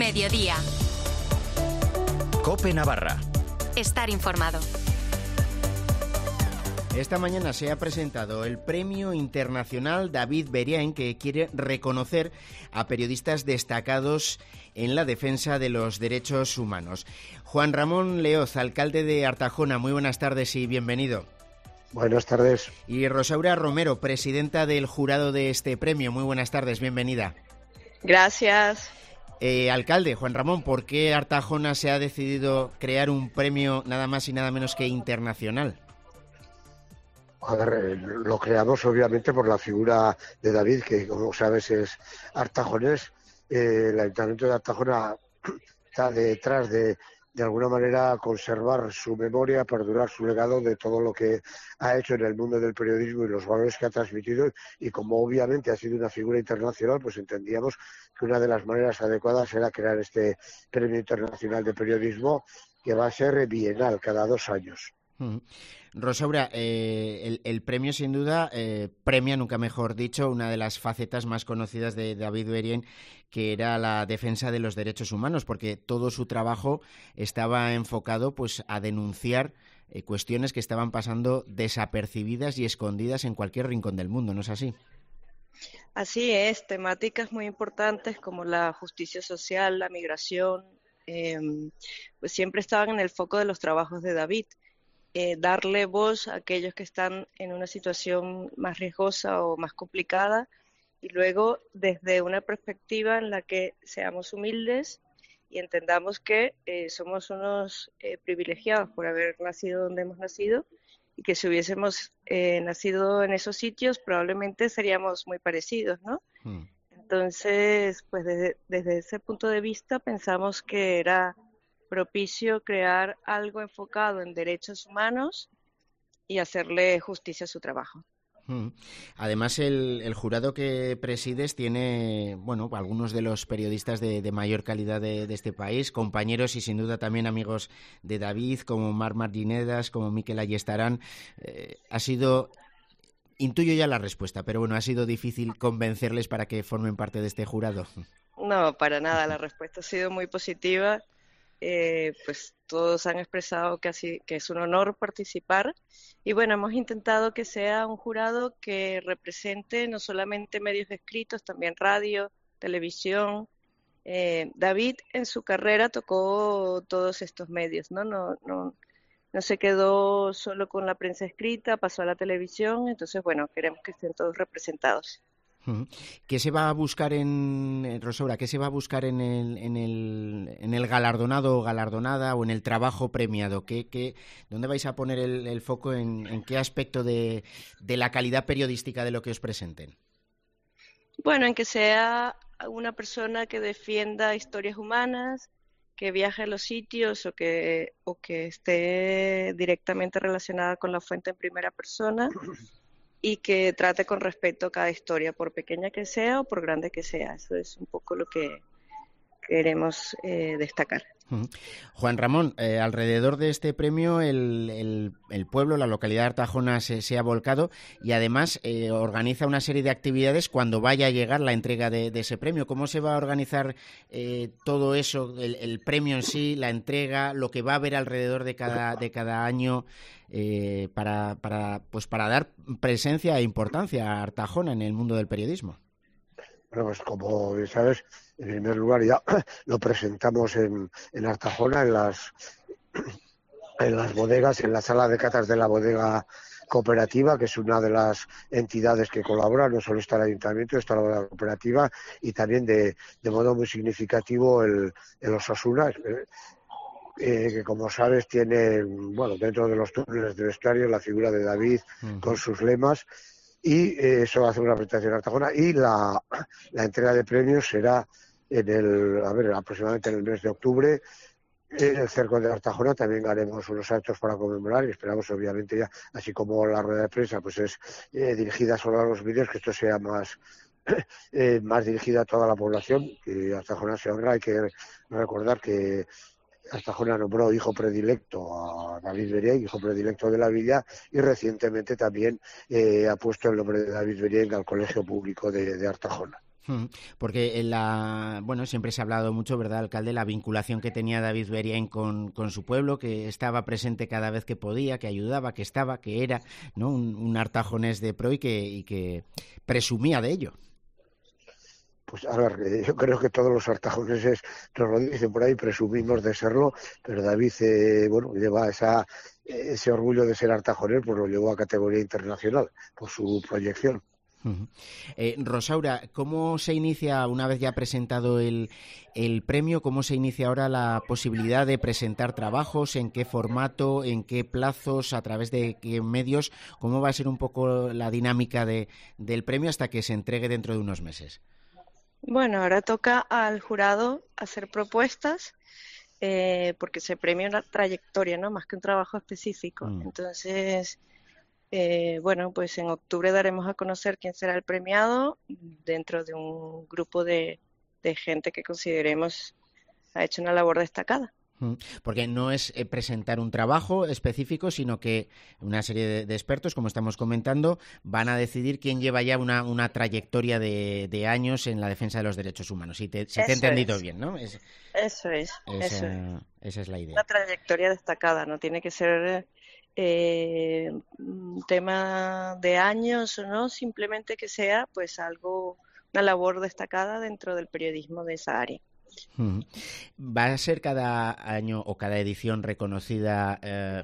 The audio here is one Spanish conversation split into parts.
Mediodía. COPE Navarra. Estar informado. Esta mañana se ha presentado el Premio Internacional David Beriain, que quiere reconocer a periodistas destacados en la defensa de los derechos humanos. Juan Ramón Leoz, alcalde de Artajona, muy buenas tardes y bienvenido. Buenas tardes. Y Rosaura Romero, presidenta del jurado de este premio, muy buenas tardes, bienvenida. Gracias. Alcalde, Juan Ramón, ¿por qué Artajona se ha decidido crear un premio nada más y nada menos que internacional? A ver, lo creamos obviamente por la figura de David, que como sabes es artajonés. El Ayuntamiento de Artajona está detrás de alguna manera conservar su memoria, perdurar su legado de todo lo que ha hecho en el mundo del periodismo y los valores que ha transmitido, y como obviamente ha sido una figura internacional, pues entendíamos que una de las maneras adecuadas era crear este Premio Internacional de Periodismo, que va a ser bienal, cada 2 años. Rosaura, el premio sin duda premia, nunca mejor dicho, una de las facetas más conocidas de David Beriain, que era la defensa de los derechos humanos, porque todo su trabajo estaba enfocado pues a denunciar cuestiones que estaban pasando desapercibidas y escondidas en cualquier rincón del mundo, ¿no es así? Así es, temáticas muy importantes como la justicia social, la migración, pues siempre estaban en el foco de los trabajos de David. Darle voz a aquellos que están en una situación más riesgosa o más complicada, y luego desde una perspectiva en la que seamos humildes y entendamos que somos unos privilegiados por haber nacido donde hemos nacido, y que si hubiésemos nacido en esos sitios probablemente seríamos muy parecidos, ¿no? Entonces, pues desde ese punto de vista pensamos que era propicio crear algo enfocado en derechos humanos y hacerle justicia a su trabajo. Además, el jurado que presides tiene, bueno, algunos de los periodistas de mayor calidad de este país, compañeros y sin duda también amigos de David, como Marc Marginedas, como Miquel Ayestarán. Intuyo ya la respuesta, pero bueno, ¿ha sido difícil convencerles para que formen parte de este jurado? No, para nada, la respuesta ha sido muy positiva. Pues todos han expresado que es un honor participar, y bueno, hemos intentado que sea un jurado que represente no solamente medios escritos, también radio, televisión. David en su carrera tocó todos estos medios, no se quedó solo con la prensa escrita, pasó a la televisión, entonces bueno, queremos que estén todos representados. ¿Qué se va a buscar Rosaura, qué se va a buscar en el galardonado o galardonada o en el trabajo premiado? ¿Dónde vais a poner el foco en qué aspecto de la calidad periodística de lo que os presenten? Bueno, en que sea una persona que defienda historias humanas, que viaje a los sitios o que esté directamente relacionada con la fuente en primera persona, y que trate con respeto cada historia, por pequeña que sea o por grande que sea. Eso es un poco lo que queremos destacar. Juan Ramón, alrededor de este premio el pueblo, la localidad de Artajona se ha volcado, y además organiza una serie de actividades cuando vaya a llegar la entrega de ese premio. ¿Cómo se va a organizar todo eso, el premio en sí, la entrega, lo que va a haber alrededor de cada año para dar presencia e importancia a Artajona en el mundo del periodismo? Bueno, pues como bien sabes, en primer lugar ya lo presentamos en Artajona, en las bodegas, en la sala de catas de la bodega cooperativa, que es una de las entidades que colabora. No solo está el ayuntamiento, está la bodega cooperativa, y también de modo muy significativo el Osasuna, que como sabes tiene, bueno, dentro de los túneles del vestuario la figura de David con sus lemas. Y eso hace una presentación en Artajona, y la entrega de premios será aproximadamente en el mes de octubre. En el cerco de Artajona también haremos unos actos para conmemorar, y esperamos obviamente ya, así como la rueda de prensa pues es dirigida solo a los vídeos, que esto sea más dirigida a toda la población, que Artajona se honra. Hay que recordar que Artajona nombró hijo predilecto a David Beriain, hijo predilecto de la villa, y recientemente también ha puesto el nombre de David Beriain al colegio público de Artajona. Porque siempre se ha hablado mucho, ¿verdad, alcalde?, la vinculación que tenía David Beriain con su pueblo, que estaba presente cada vez que podía, que ayudaba, que era, ¿no?, un artajonés de pro y que presumía de ello. Pues a ver, yo creo que todos los artajoneses nos lo dicen por ahí, presumimos de serlo, pero David, lleva ese orgullo de ser artajonés, pues lo llevó a categoría internacional por su proyección. Rosaura, ¿cómo se inicia, una vez ya presentado el premio, cómo se inicia ahora la posibilidad de presentar trabajos? ¿En qué formato? ¿En qué plazos? ¿A través de qué medios? ¿Cómo va a ser un poco la dinámica del premio hasta que se entregue dentro de unos meses? Bueno, ahora toca al jurado hacer propuestas, porque se premia una trayectoria, ¿no?, más que un trabajo específico. Entonces, pues en octubre daremos a conocer quién será el premiado dentro de un grupo de gente que consideremos ha hecho una labor destacada. Porque no es presentar un trabajo específico, sino que una serie de expertos, como estamos comentando, van a decidir quién lleva ya una trayectoria de años en la defensa de los derechos humanos. Si te he entendido bien, ¿no? Eso es. Esa es la idea. Una trayectoria destacada, no tiene que ser un tema de años o no, simplemente que sea pues una labor destacada dentro del periodismo de esa área. ¿Va a ser cada año o cada edición reconocida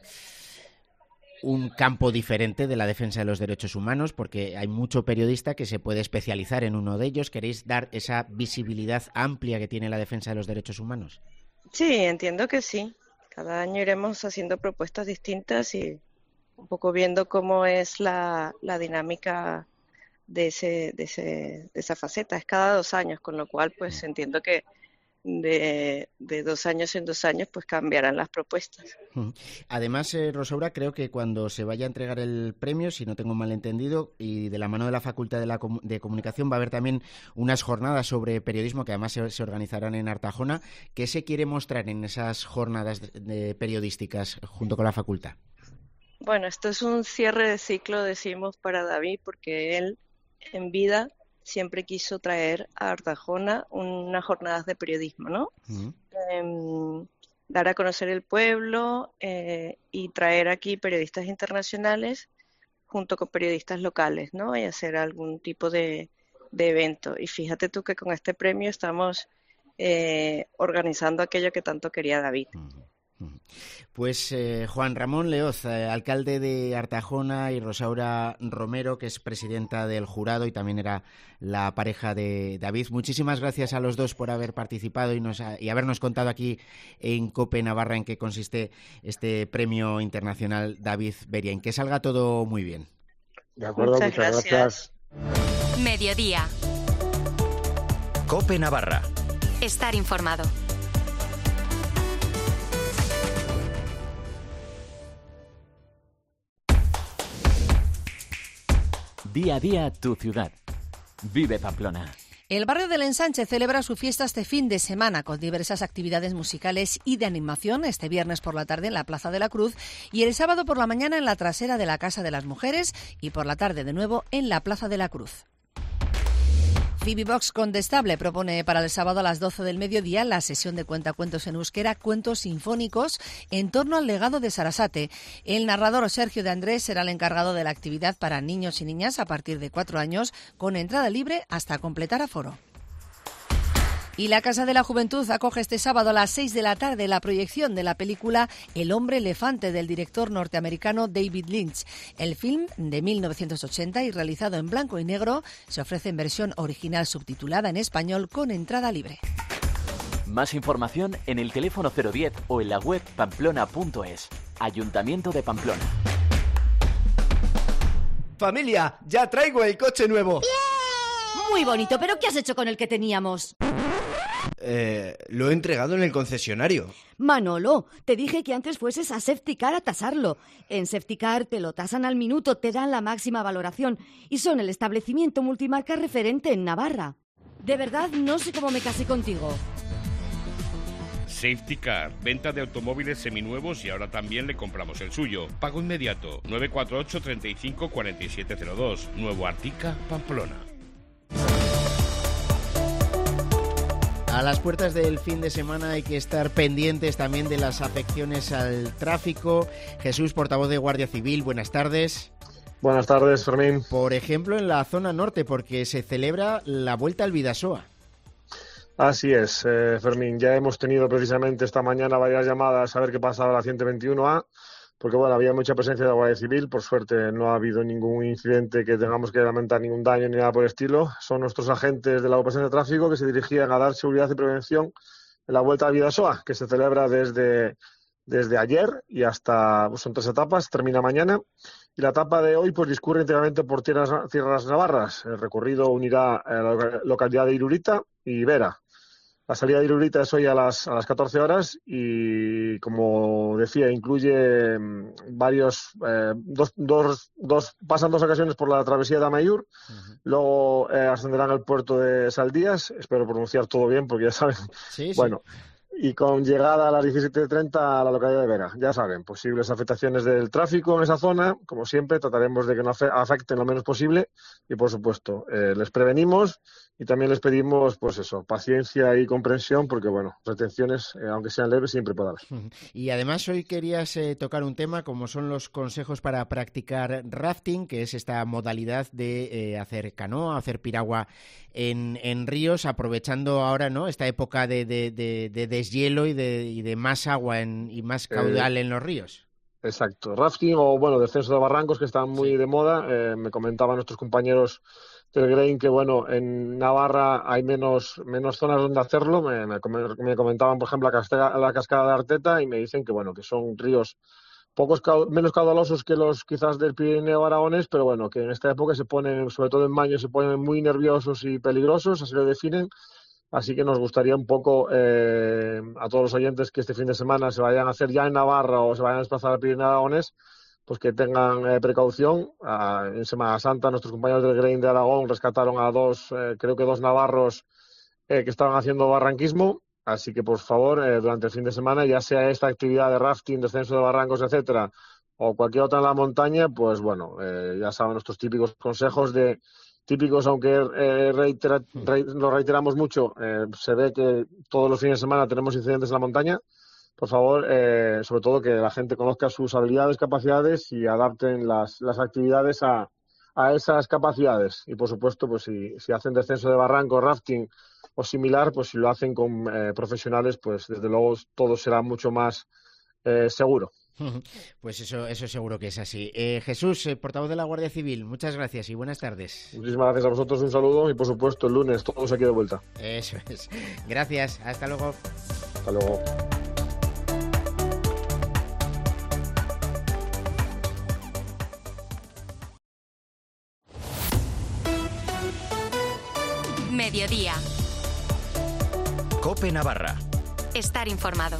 un campo diferente de la defensa de los derechos humanos? Porque hay mucho periodista que se puede especializar en uno de ellos. ¿Queréis dar esa visibilidad amplia que tiene la defensa de los derechos humanos? Sí, entiendo que sí. Cada año iremos haciendo propuestas distintas y un poco viendo cómo es la dinámica de esa faceta. Es cada 2 años, con lo cual pues entiendo que de 2 años en 2 años pues cambiarán las propuestas. Además, Rosaura, creo que cuando se vaya a entregar el premio, si no tengo mal entendido, y de la mano de la Facultad de Comunicación, va a haber también unas jornadas sobre periodismo que además se organizarán en Artajona. ¿Qué se quiere mostrar en esas jornadas periodísticas junto con la Facultad? Bueno, esto es un cierre de ciclo, decimos, para David, porque él en vida siempre quiso traer a Artajona unas jornadas de periodismo, ¿no? Dar a conocer el pueblo y traer aquí periodistas internacionales junto con periodistas locales, ¿no? Y hacer algún tipo de evento. Y fíjate tú que con este premio estamos organizando aquello que tanto quería David. Pues Juan Ramón Leoz, alcalde de Artajona, y Rosaura Romero, que es presidenta del jurado y también era la pareja de David. Muchísimas gracias a los dos por haber participado y habernos contado aquí en COPE Navarra en qué consiste este premio internacional David Beriain. Que salga todo muy bien. De acuerdo, muchas gracias. Mediodía. COPE Navarra. Estar informado. Día a día tu ciudad. Vive Pamplona. El barrio del Ensanche celebra su fiesta este fin de semana con diversas actividades musicales y de animación este viernes por la tarde en la Plaza de la Cruz y el sábado por la mañana en la trasera de la Casa de las Mujeres y por la tarde de nuevo en la Plaza de la Cruz. Phoebe Box Condestable propone para el sábado a las 12 del mediodía la sesión de cuentacuentos en euskera, cuentos sinfónicos en torno al legado de Sarasate. El narrador Sergio de Andrés será el encargado de la actividad para niños y niñas a partir de 4 años, con entrada libre hasta completar aforo. Y la Casa de la Juventud acoge este sábado a las 6 de la tarde la proyección de la película El hombre elefante del director norteamericano David Lynch. El film, de 1980 y realizado en blanco y negro, se ofrece en versión original subtitulada en español con entrada libre. Más información en el teléfono 010 o en la web pamplona.es. Ayuntamiento de Pamplona. Familia, ya traigo el coche nuevo. ¡Bien! Muy bonito, pero ¿qué has hecho con el que teníamos? Lo he entregado en el concesionario. Manolo, te dije que antes fueses a Safetycar a tasarlo. En Safetycar te lo tasan al minuto, te dan la máxima valoración y son el establecimiento multimarca referente en Navarra. De verdad, no sé cómo me casé contigo. Safetycar, venta de automóviles seminuevos y ahora también le compramos el suyo. Pago inmediato, 948 35 4702, Nuevo Artica, Pamplona. las puertas del fin de semana hay que estar pendientes también de las afecciones al tráfico. Jesús, portavoz de Guardia Civil, buenas tardes. Buenas tardes, Fermín. Por ejemplo, en la zona norte, porque se celebra la Vuelta al Bidasoa. Así es, Fermín. Ya hemos tenido precisamente esta mañana varias llamadas a ver qué pasaba la 121A, porque bueno, había mucha presencia de la Guardia Civil. Por suerte no ha habido ningún incidente que tengamos que lamentar, ningún daño ni nada por el estilo. Son nuestros agentes de la Operación de Tráfico que se dirigían a dar seguridad y prevención en la Vuelta al Bidasoa, que se celebra desde ayer y hasta, pues son 3 etapas, termina mañana. Y la etapa de hoy pues discurre íntegramente por tierras navarras. El recorrido unirá la localidad de Irurita y Vera. La salida de Irurita es hoy a las 14 horas y, como decía, incluye pasan 2 ocasiones por la travesía de Amaiur, luego ascenderán al puerto de Saldías, espero pronunciar todo bien porque ya saben, sí. Bueno, y con llegada a las 17:30 a la localidad de Vera. Ya saben, posibles afectaciones del tráfico en esa zona, como siempre, trataremos de que no afecten lo menos posible y, por supuesto, les prevenimos y también les pedimos, pues eso, paciencia y comprensión, porque, bueno, retenciones, aunque sean leves, siempre puede haber. Y además hoy querías tocar un tema como son los consejos para practicar rafting, que es esta modalidad de hacer canoa, hacer piragua en ríos, aprovechando ahora, ¿no?, esta época de deshielo y de más agua y más caudal en los ríos. Exacto. Rafting o, bueno, descenso de barrancos, que están muy de moda. Me comentaban nuestros compañeros del Grain que, bueno, en Navarra hay menos zonas donde hacerlo. Me comentaban, por ejemplo, la cascada de Arteta, y me dicen que, bueno, que son ríos menos caudalosos que los quizás del Pirineo aragonés, pero bueno, que en esta época se ponen, sobre todo en mayo, se ponen muy nerviosos y peligrosos, así lo definen. Así que nos gustaría un poco a todos los oyentes que este fin de semana se vayan a hacer ya en Navarra o se vayan a desplazar al Pirineo aragonés, pues que tengan precaución. En Semana Santa nuestros compañeros del Grain de Aragón rescataron a creo que dos navarros que estaban haciendo barranquismo. Así que, por favor, durante el fin de semana, ya sea esta actividad de rafting, descenso de barrancos, etcétera, o cualquier otra en la montaña, pues bueno, ya saben nuestros típicos consejos típicos, aunque lo reiteramos mucho, se ve que todos los fines de semana tenemos incidentes en la montaña. Por favor, sobre todo que la gente conozca sus habilidades, capacidades y adapten las actividades a esas capacidades. Y, por supuesto, pues si hacen descenso de barranco, rafting o similar, pues si lo hacen con profesionales, pues desde luego todo será mucho más seguro. Pues eso seguro que es así. Jesús, portavoz de la Guardia Civil, muchas gracias y buenas tardes. Muchísimas gracias a vosotros, un saludo y, por supuesto, el lunes todos aquí de vuelta. Eso es. Gracias, hasta luego. Hasta luego. Mediodía. COPE Navarra. Estar informado.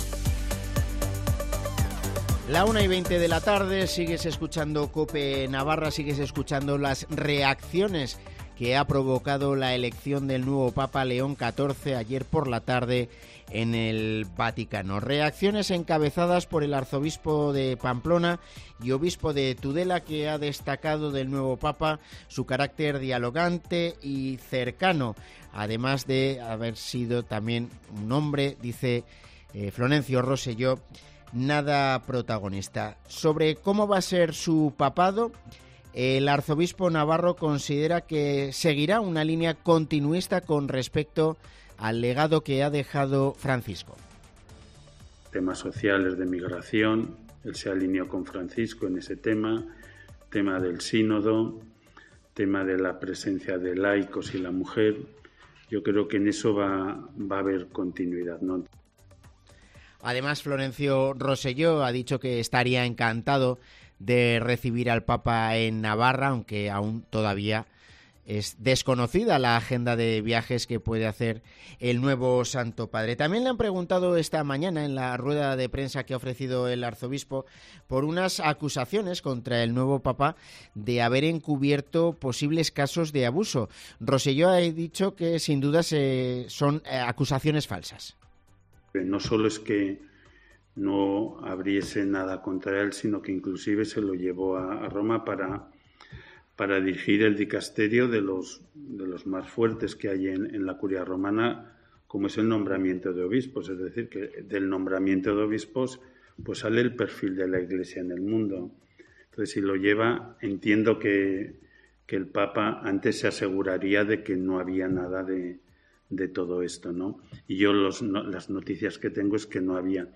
La 1:20 de la tarde, sigues escuchando COPE Navarra, sigues escuchando las reacciones que ha provocado la elección del nuevo Papa León XIV ayer por la tarde en el Vaticano. Reacciones encabezadas por el arzobispo de Pamplona y obispo de Tudela, que ha destacado del nuevo Papa su carácter dialogante y cercano, además de haber sido también un hombre, dice Florencio Rosselló, nada protagonista. Sobre cómo va a ser su papado, el arzobispo navarro considera que seguirá una línea continuista con respecto al legado que ha dejado Francisco. Temas sociales de migración, él se alineó con Francisco en ese tema del sínodo, tema de la presencia de laicos y la mujer. Yo creo que en eso va a haber continuidad, ¿no? Además, Florencio Rosselló ha dicho que estaría encantado de recibir al Papa en Navarra, aunque aún todavía es desconocida la agenda de viajes que puede hacer el nuevo Santo Padre. También le han preguntado esta mañana en la rueda de prensa que ha ofrecido el arzobispo por unas acusaciones contra el nuevo Papa de haber encubierto posibles casos de abuso. Rosselló ha dicho que sin duda son acusaciones falsas. No solo es que no abriese nada contra él, sino que inclusive se lo llevó a Roma para dirigir el dicasterio de los más fuertes que hay en la curia romana, como es el nombramiento de obispos. Es decir, que del nombramiento de obispos pues sale el perfil de la Iglesia en el mundo. Entonces, si lo lleva, entiendo que el Papa antes se aseguraría de que no había nada de todo esto, ¿no? Y yo las noticias que tengo es que no había.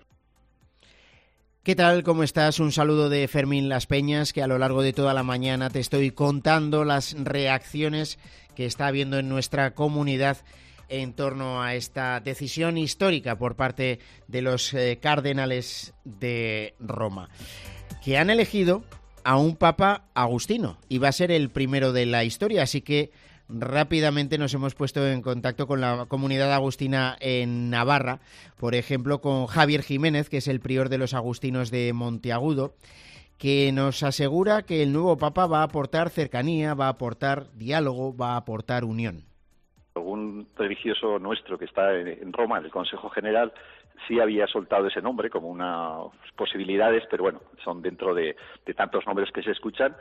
¿Qué tal? ¿Cómo estás? Un saludo de Fermín Las Peñas, que a lo largo de toda la mañana te estoy contando las reacciones que está habiendo en nuestra comunidad en torno a esta decisión histórica por parte de los cardenales de Roma, que han elegido a un Papa agustino y va a ser el primero de la historia, así que rápidamente nos hemos puesto en contacto con la comunidad agustina en Navarra, por ejemplo con Javier Jiménez, que es el prior de los agustinos de Monteagudo, que nos asegura que el nuevo Papa va a aportar cercanía, va a aportar diálogo, va a aportar unión. Algún religioso nuestro que está en Roma, en el Consejo General, sí había soltado ese nombre como unas posibilidades, pero bueno, son dentro de tantos nombres que se escuchan,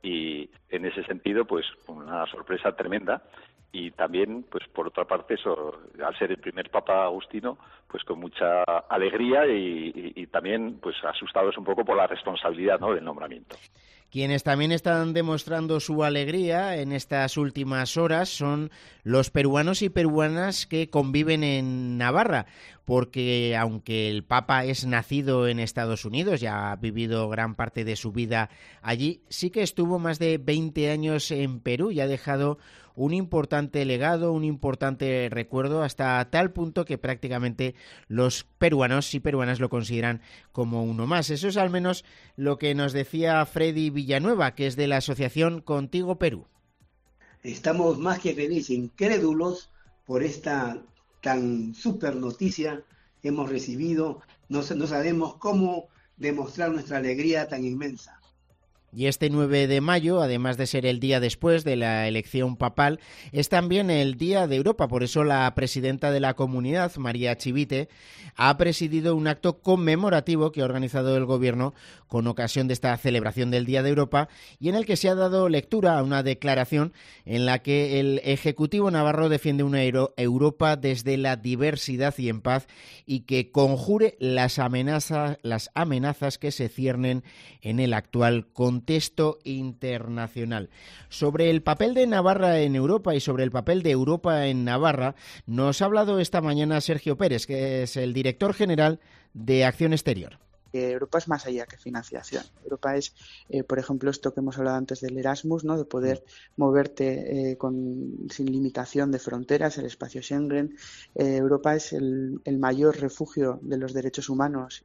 y en ese sentido, pues una sorpresa tremenda. Y también, pues por otra parte, eso, al ser el primer Papa agustino, pues con mucha alegría y también pues asustados un poco por la responsabilidad, ¿no?, del nombramiento. Quienes también están demostrando su alegría en estas últimas horas son los peruanos y peruanas que conviven en Navarra, porque aunque el Papa es nacido en Estados Unidos, ya ha vivido gran parte de su vida allí, sí que estuvo más de 20 años en Perú y ha dejado un importante legado, un importante recuerdo, hasta tal punto que prácticamente los peruanos y peruanas lo consideran como uno más. Eso es al menos lo que nos decía Freddy Villanueva, que es de la asociación Contigo Perú. Estamos más que felices, incrédulos por esta tan súper noticia que hemos recibido. No sabemos cómo demostrar nuestra alegría tan inmensa. Y este 9 de mayo, además de ser el día después de la elección papal, es también el Día de Europa. Por eso la presidenta de la comunidad, María Chivite, ha presidido un acto conmemorativo que ha organizado el Gobierno con ocasión de esta celebración del Día de Europa y en el que se ha dado lectura a una declaración en la que el Ejecutivo navarro defiende una Europa desde la diversidad y en paz y que conjure las amenazas que se ciernen en el actual contexto internacional. Sobre el papel de Navarra en Europa y sobre el papel de Europa en Navarra nos ha hablado esta mañana Sergio Pérez, que es el director general de Acción Exterior. Europa es más allá que financiación. Europa es, por ejemplo, esto que hemos hablado antes del Erasmus, ¿no?, de poder moverte sin limitación de fronteras, el espacio Schengen. Europa es el mayor refugio de los derechos humanos.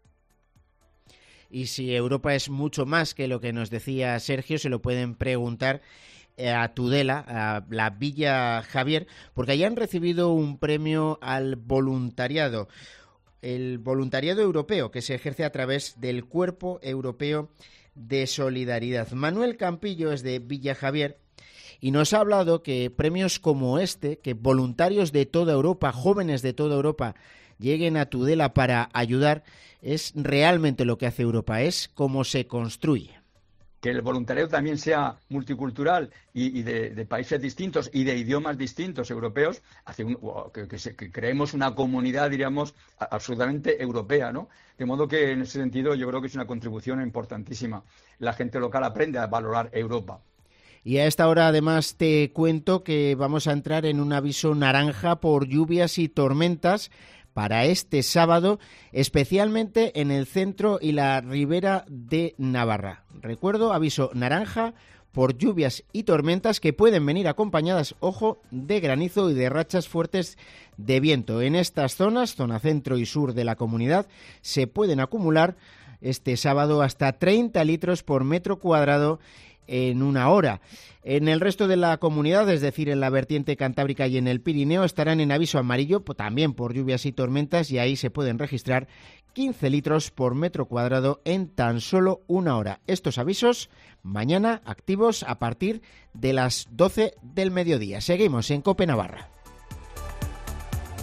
Y si Europa es mucho más que lo que nos decía Sergio, se lo pueden preguntar a Tudela, a la Villa Javier, porque allá han recibido un premio al voluntariado, el voluntariado europeo, que se ejerce a través del Cuerpo Europeo de Solidaridad. Manuel Campillo es de Villa Javier y nos ha hablado que premios como este, que voluntarios de toda Europa, jóvenes de toda Europa, lleguen a Tudela para ayudar, es realmente lo que hace Europa, es cómo se construye. Que el voluntariado también sea multicultural y de países distintos y de idiomas distintos europeos, hace que creemos una comunidad, diríamos, absolutamente europea, ¿no? De modo que en ese sentido yo creo que es una contribución importantísima. La gente local aprende a valorar Europa. Y a esta hora además te cuento que vamos a entrar en un aviso naranja por lluvias y tormentas para este sábado, especialmente en el centro y la ribera de Navarra. Recuerdo, aviso naranja por lluvias y tormentas que pueden venir acompañadas, ojo, de granizo y de rachas fuertes de viento. En estas zonas, zona centro y sur de la comunidad, se pueden acumular este sábado hasta 30 litros por metro cuadrado en una hora. En el resto de la comunidad, es decir, en la vertiente cantábrica y en el Pirineo, estarán en aviso amarillo también por lluvias y tormentas y ahí se pueden registrar 15 litros por metro cuadrado en tan solo una hora. Estos avisos mañana activos a partir de las 12 del mediodía. Seguimos en COPE Navarra.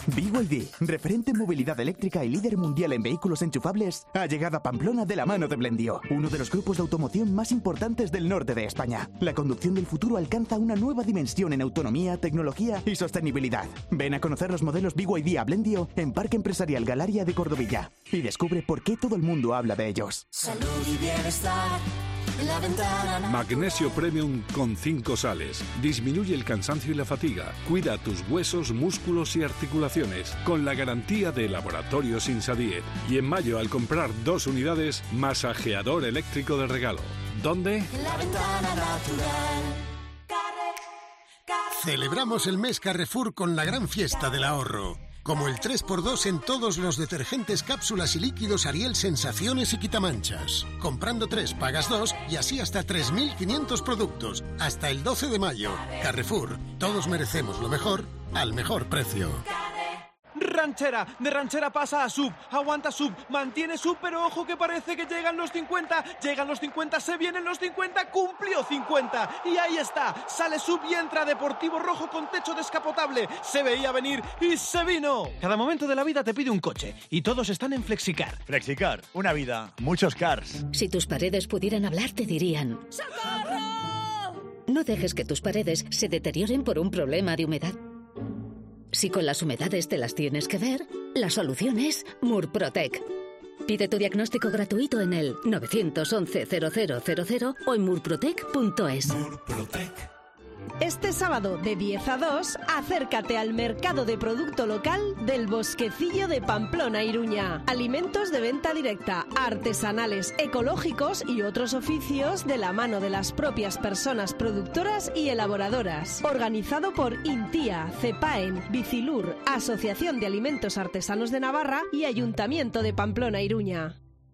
BYD, referente en movilidad eléctrica y líder mundial en vehículos enchufables, ha llegado a Pamplona de la mano de Blendio, uno de los grupos de automoción más importantes del norte de España. La conducción del futuro alcanza una nueva dimensión en autonomía, tecnología y sostenibilidad. Ven a conocer los modelos BYD a Blendio en Parque Empresarial Galaria de Cordovilla y descubre por qué todo el mundo habla de ellos. Salud y bienestar. La ventana. Magnesio Premium con 5 sales. Disminuye el cansancio y la fatiga. Cuida tus huesos, músculos y articulaciones. Con la garantía de Laboratorios Insadiet. Y en mayo, al comprar 2 unidades, masajeador eléctrico de regalo. ¿Dónde? La ventana natural. Celebramos el mes Carrefour con la gran fiesta del ahorro. Como el 3x2 en todos los detergentes, cápsulas y líquidos Ariel Sensaciones y Quitamanchas. Comprando 3 pagas 2 y así hasta 3.500 productos. Hasta el 12 de mayo. Carrefour. Todos merecemos lo mejor al mejor precio. Ranchera, de ranchera pasa a sub, aguanta sub, mantiene sub, pero ojo que parece que llegan los 50, se vienen los 50, cumplió 50, y ahí está, sale sub y entra Deportivo Rojo con techo descapotable, se veía venir y se vino. Cada momento de la vida te pide un coche, y todos están en Flexicar. Flexicar, una vida, muchos cars. Si tus paredes pudieran hablar, te dirían: ¡socorro! No dejes que tus paredes se deterioren por un problema de humedad. Si con las humedades te las tienes que ver, la solución es Murprotec. Pide tu diagnóstico gratuito en el 911-0000 o en murprotec.es. Murprotec. Este sábado de 10 a 2, acércate al mercado de producto local del Bosquecillo de Pamplona, Iruña. Alimentos de venta directa, artesanales, ecológicos y otros oficios de la mano de las propias personas productoras y elaboradoras. Organizado por INTIA, CEPAEN, Bicilur, Asociación de Alimentos Artesanos de Navarra y Ayuntamiento de Pamplona, Iruña.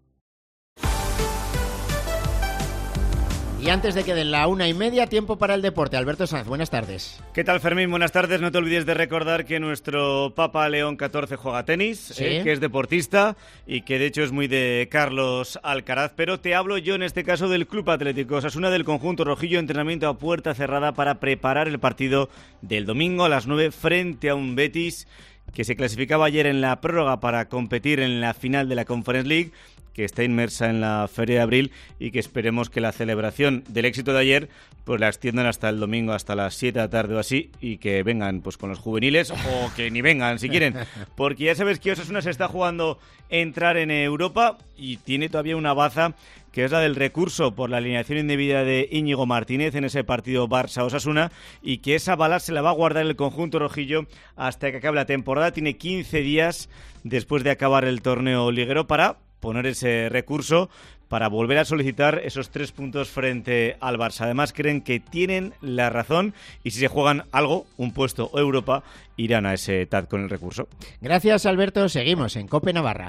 Y antes de que den la 1:30, tiempo para el deporte. Alberto Sanz, buenas tardes. ¿Qué tal, Fermín? Buenas tardes. No te olvides de recordar que nuestro Papa León XIV juega tenis, ¿sí? Que es deportista y que de hecho es muy de Carlos Alcaraz. Pero te hablo yo en este caso del Club Atlético Osasuna, del conjunto rojillo, entrenamiento a puerta cerrada para preparar el partido del domingo a las 9 frente a un Betis que se clasificaba ayer en la prórroga para competir en la final de la Conference League, que está inmersa en la Feria de Abril y que esperemos que la celebración del éxito de ayer pues la extiendan hasta el domingo, hasta las 7 de la tarde o así, y que vengan pues con los juveniles o que ni vengan si quieren, porque ya sabes que Osasuna se está jugando entrar en Europa y tiene todavía una baza, que es la del recurso por la alineación indebida de Íñigo Martínez en ese partido Barça-Osasuna, y que esa bala se la va a guardar el conjunto rojillo hasta que acabe la temporada. Tiene 15 días después de acabar el torneo liguero para poner ese recurso, para volver a solicitar esos 3 puntos frente al Barça. Además, creen que tienen la razón y si se juegan algo, un puesto o Europa, irán a ese TAD con el recurso. Gracias, Alberto. Seguimos en COPE Navarra.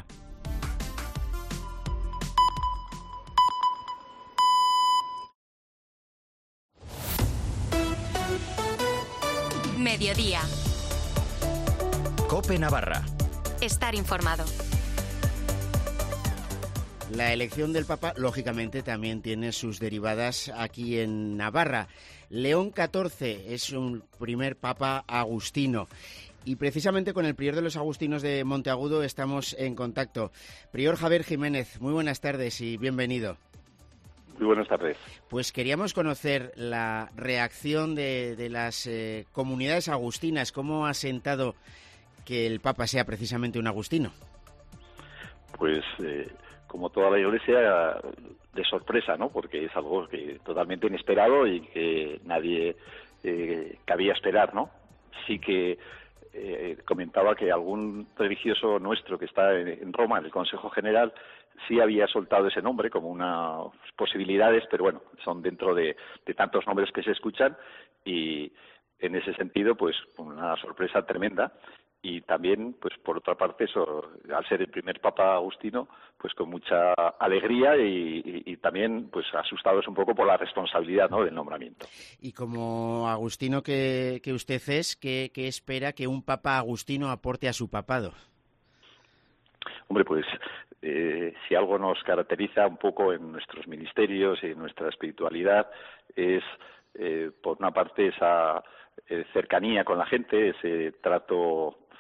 Mediodía. COPE Navarra. Estar informado. La elección del Papa, lógicamente, también tiene sus derivadas aquí en Navarra. León XIV es un primer Papa agustino. Y precisamente con el prior de los agustinos de Monteagudo estamos en contacto. Prior Javier Jiménez, muy buenas tardes y bienvenido. Muy buenas tardes. Pues queríamos conocer la reacción de las comunidades agustinas. ¿Cómo ha sentado que el Papa sea precisamente un agustino? Pues como toda la Iglesia, de sorpresa, ¿no? Porque es algo que totalmente inesperado y que nadie cabía esperar, ¿no? Sí que comentaba que algún religioso nuestro que está en Roma, en el Consejo General, sí había soltado ese nombre como unas posibilidades, pero bueno, son dentro de tantos nombres que se escuchan y en ese sentido, pues una sorpresa tremenda. Y también, pues por otra parte, eso, al ser el primer Papa agustino, pues con mucha alegría y también pues asustados un poco por la responsabilidad, ¿no?, del nombramiento. Y como agustino que usted es, ¿qué espera que un Papa agustino aporte a su papado? Hombre, pues si algo nos caracteriza un poco en nuestros ministerios y en nuestra espiritualidad es, por una parte, esa cercanía con la gente, ese trato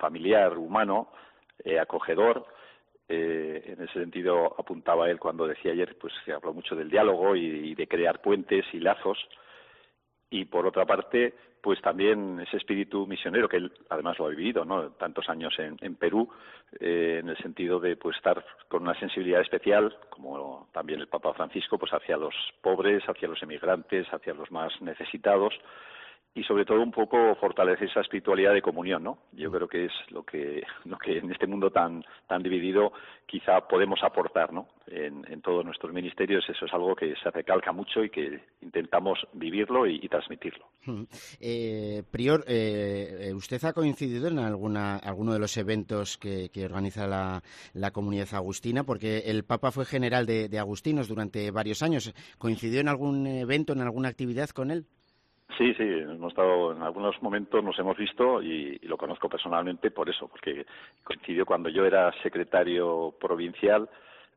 familiar, humano, acogedor. En ese sentido apuntaba él cuando decía ayer, pues se habló mucho del diálogo y de crear puentes y lazos. Y por otra parte, pues también ese espíritu misionero que él además lo ha vivido, ¿no? Tantos años en Perú, en el sentido de pues estar con una sensibilidad especial, como también el Papa Francisco, pues hacia los pobres, hacia los emigrantes, hacia los más necesitados, y sobre todo un poco fortalecer esa espiritualidad de comunión, ¿no? Yo creo que es lo que en este mundo tan dividido quizá podemos aportar, ¿no? En todos nuestros ministerios. Eso es algo que se recalca mucho y que intentamos vivirlo y transmitirlo. Prior, ¿usted ha coincidido en alguno de los eventos que organiza la comunidad agustina? Porque el Papa fue general de agustinos durante varios años. ¿Coincidió en algún evento, en alguna actividad con él? Sí, hemos estado en algunos momentos, nos hemos visto y lo conozco personalmente por eso, porque coincidió cuando yo era secretario provincial.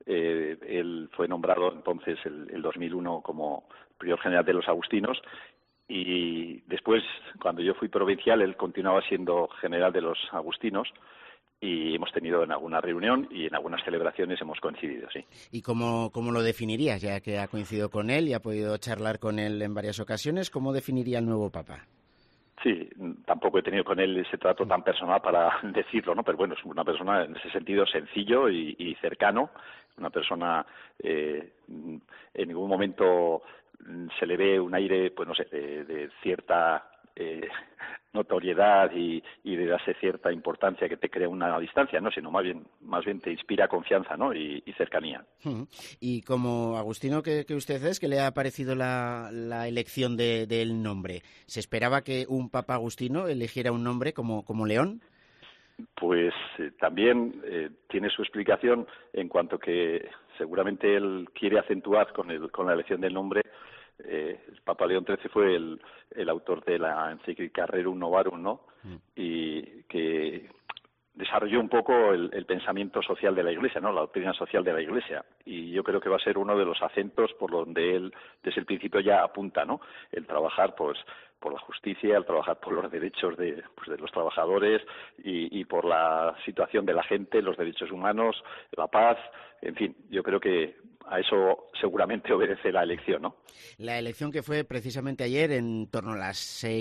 Él fue nombrado entonces el 2001 como prior general de los agustinos, y después, cuando yo fui provincial, él continuaba siendo general de los agustinos. Y hemos tenido en alguna reunión y en algunas celebraciones hemos coincidido, sí. ¿Y cómo lo definirías, ya que ha coincidido con él y ha podido charlar con él en varias ocasiones? ¿Cómo definiría el nuevo Papa? Sí, tampoco he tenido con él ese trato tan personal para decirlo, ¿no? Pero bueno, es una persona en ese sentido sencillo y cercano, una persona en ningún momento se le ve un aire, pues no sé, de cierta notoriedad y de darse cierta importancia que te crea una distancia, no, sino más bien te inspira confianza, ¿no? y cercanía. Y como agustino que usted es, ¿qué le ha parecido la elección del nombre? ¿Se esperaba que un papa agustino eligiera un nombre como León? Pues también tiene su explicación en cuanto que seguramente él quiere acentuar con la elección del nombre. El Papa León XIII fue el autor de la encíclica Rerum Novarum, ¿no? Y que desarrolló un poco el pensamiento social de la Iglesia, ¿no? La doctrina social de la Iglesia. Y yo creo que va a ser uno de los acentos por donde él desde el principio ya apunta, ¿no? El trabajar, pues, por la justicia, el trabajar por los derechos de los trabajadores y por la situación de la gente, los derechos humanos, la paz, en fin, yo creo que a eso seguramente obedece la elección, ¿no? La elección que fue precisamente ayer en torno a las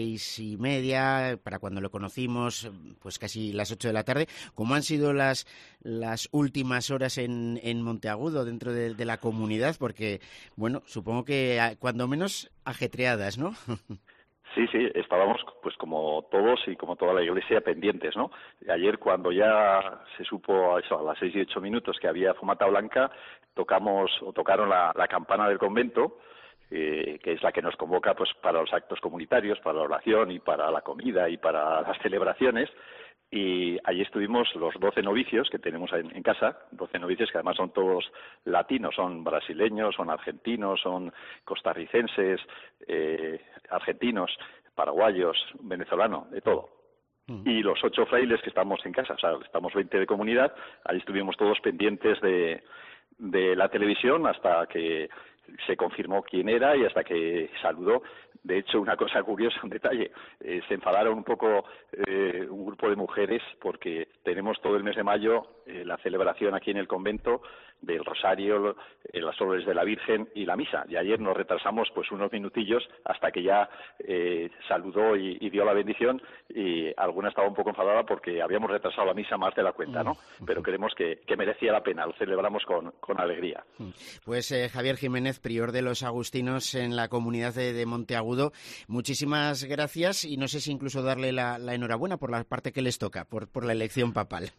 6:30, para cuando lo conocimos, pues casi las 8 de la tarde. ¿Cómo han sido las últimas horas en Monteagudo dentro de la comunidad? Porque, bueno, supongo que cuando menos ajetreadas, ¿no? Sí, estábamos pues como todos y como toda la Iglesia pendientes, ¿no? Ayer cuando ya se supo a las 6:08 que había fumata blanca, tocaron la campana del convento, que es la que nos convoca pues para los actos comunitarios, para la oración y para la comida y para las celebraciones. Y allí estuvimos los 12 novicios que tenemos en casa, 12 novicios que además son todos latinos, son brasileños, son argentinos, son costarricenses, argentinos, paraguayos, venezolanos, de todo. Y los 8 frailes que estamos en casa, o sea, estamos 20 de comunidad, allí estuvimos todos pendientes de la televisión hasta que se confirmó quién era y hasta que saludó. De hecho, una cosa curiosa, un detalle, se enfadaron un poco un grupo de mujeres porque tenemos todo el mes de mayo la celebración aquí en el convento del Rosario, las Flores de la Virgen y la misa. Y ayer nos retrasamos pues unos minutillos hasta que ya saludó y dio la bendición, y alguna estaba un poco enfadada porque habíamos retrasado la misa más de la cuenta, ¿no? Pero creemos que merecía la pena, lo celebramos con alegría. Pues Javier Jiménez, prior de los agustinos en la comunidad de Monteagudo, muchísimas gracias, y no sé si incluso darle la enhorabuena por la parte que les toca, por la elección papal.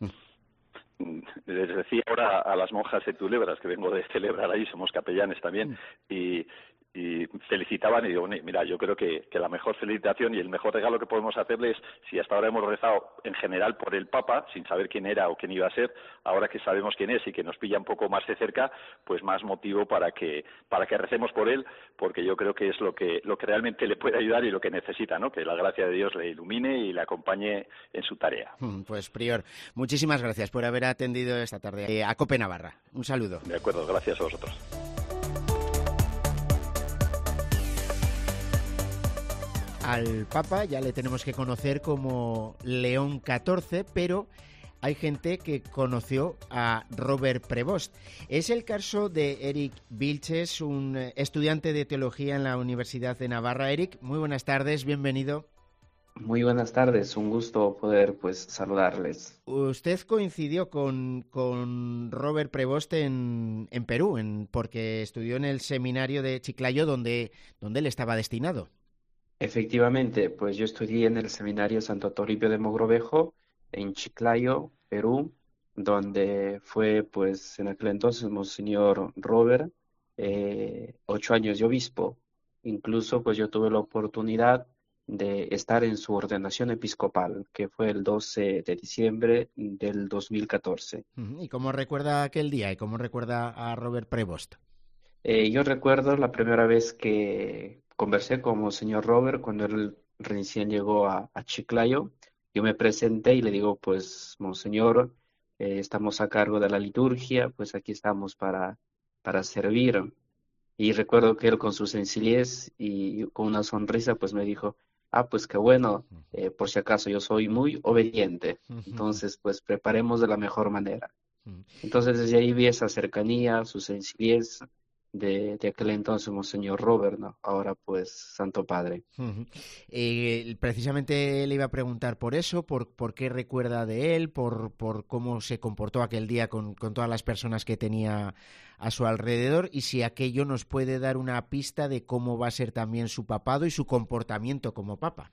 Les decía ahora a las monjas de Tulebras, que vengo de celebrar ahí, somos capellanes también, y felicitaban y digo, mira, yo creo que la mejor felicitación y el mejor regalo que podemos hacerles, si hasta ahora hemos rezado en general por el Papa, sin saber quién era o quién iba a ser, ahora que sabemos quién es y que nos pilla un poco más de cerca, pues más motivo para que recemos por él, porque yo creo que es lo que realmente le puede ayudar y lo que necesita, ¿no? Que la gracia de Dios le ilumine y le acompañe en su tarea. Pues prior, muchísimas gracias por haber atendido esta tarde a COPE Navarra. Un saludo. De acuerdo, gracias a vosotros. al Papa ya le tenemos que conocer como León XIV, pero hay gente que conoció a Robert Prevost. Es el caso de Eric Vilches, un estudiante de teología en la Universidad de Navarra. Eric, muy buenas tardes, bienvenido. Muy buenas tardes, un gusto poder saludarles. Usted coincidió con Robert Prevost en Perú, porque estudió en el seminario de Chiclayo donde él estaba destinado. Efectivamente, pues yo estudié en el seminario Santo Toribio de Mogrovejo, en Chiclayo, Perú, donde fue pues en aquel entonces Monseñor Robert, 8 años de obispo. Incluso pues yo tuve la oportunidad de estar en su ordenación episcopal, que fue el 12 de diciembre del 2014. ¿Y cómo recuerda aquel día? ¿Y cómo recuerda a Robert Prevost? Yo recuerdo la primera vez que conversé con Monseñor Robert cuando él recién llegó a Chiclayo. Yo me presenté y le digo, pues, Monseñor, estamos a cargo de la liturgia, pues aquí estamos para servir. Y recuerdo que él con su sencillez y con una sonrisa, pues me dijo, pues qué bueno, por si acaso yo soy muy obediente, entonces pues preparemos de la mejor manera. Entonces desde ahí vi esa cercanía, su sencillez de aquel entonces Monseñor Robert, ¿no? Ahora pues Santo Padre. Precisamente le iba a preguntar por eso, por qué recuerda de él, por cómo se comportó aquel día con todas las personas que tenía a su alrededor, y si aquello nos puede dar una pista de cómo va a ser también su papado y su comportamiento como papa.